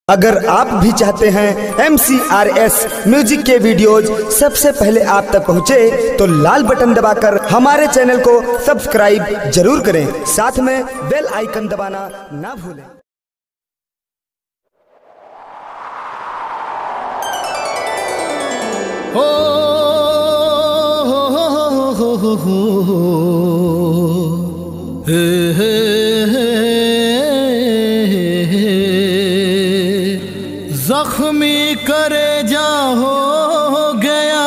अगर आप भी चाहते हैं MCRS म्यूजिक के वीडियोज सबसे पहले आप तक पहुंचे तो लाल बटन दबाकर हमारे चैनल को सब्सक्राइब जरूर करें, साथ में बेल आइकन दबाना ना भूलें। जख्मी करे जा हो गया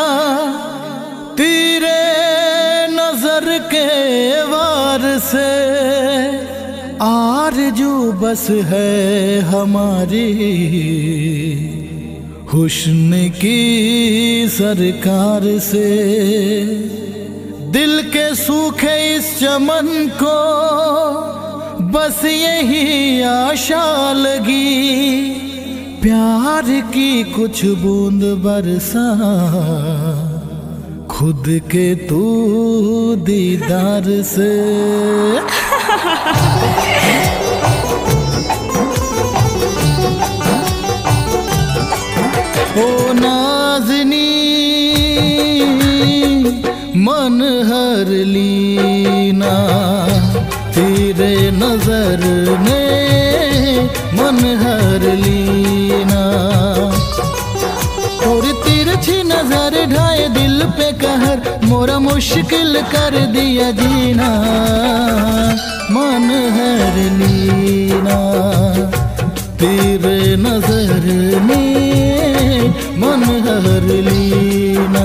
तेरे नजर के वार से, आरज़ू बस है हमारी हुस्न की सरकार से। दिल के सूखे इस चमन को बस यही आशा लगी, प्यार की कुछ बूंद बरसा खुद के तू दीदार से। ओ नाज़नी मन हर लीना, तेरे नजर ने मन हर लीना, और तिरछी नजर ढाए दिल पे कहर, मोरा मुश्किल कर दिया जीना। मन हर लीना तेरे नजर ने मन हर लीना।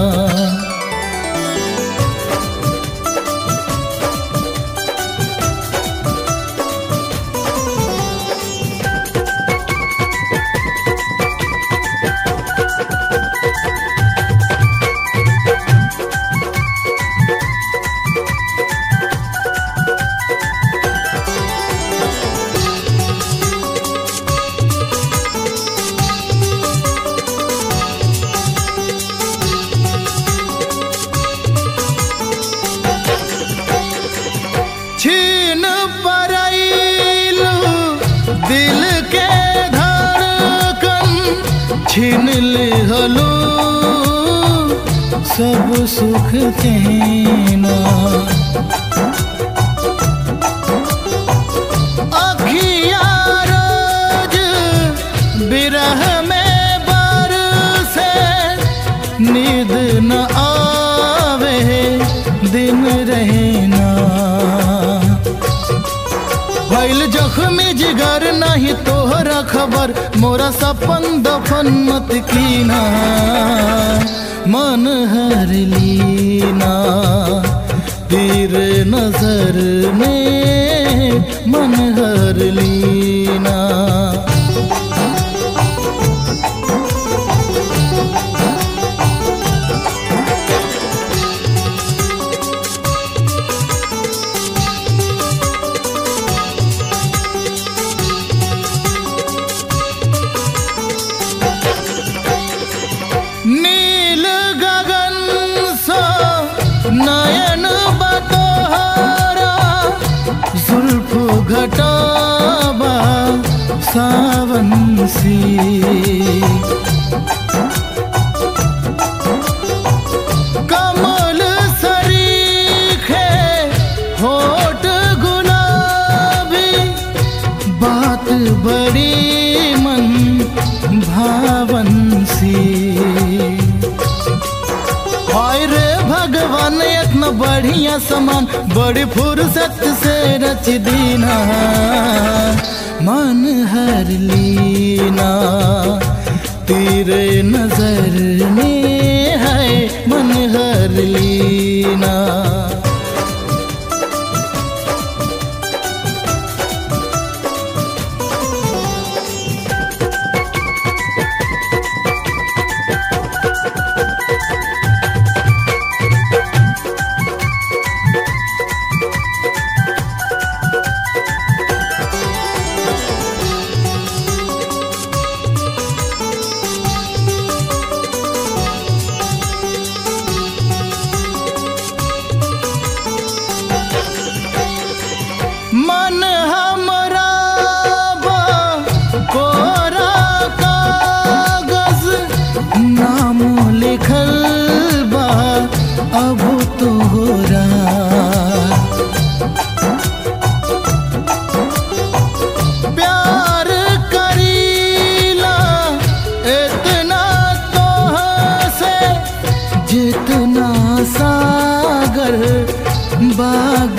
छीन पराइलू दिल के धड़कन, छीन लिहलू सब सुख चैना। अखियाँ रोज बिरह में बरसे, नींद न आवे दिन रहना। भइल जख्मी जिगर नहीं तोहरा खबर, मोरा सपन दफन मत कीना। मन हर लीना तेरे नजर में मन हर लीना। नील गगन सो नयन बतोहरा, जुल्फ घटाबा सावन सी। कमल सरीखे होठ गुलाबी, बात बड़ी मन भावन सी। हाय रे भगवान इतना बढ़िया समान, बड़ी फुर्सत से रच दीना। मन हर लीना तेरे नजर में है मन हर लीना।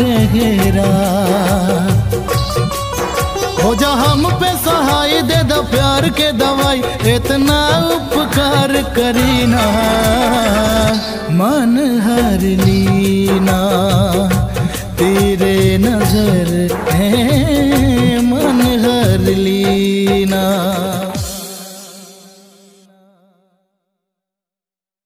गहरा। हो जा हम पे सहाय, दे दो प्यार के दवाई, इतना उपकार करीना मन हर लीना, तेरे नजर है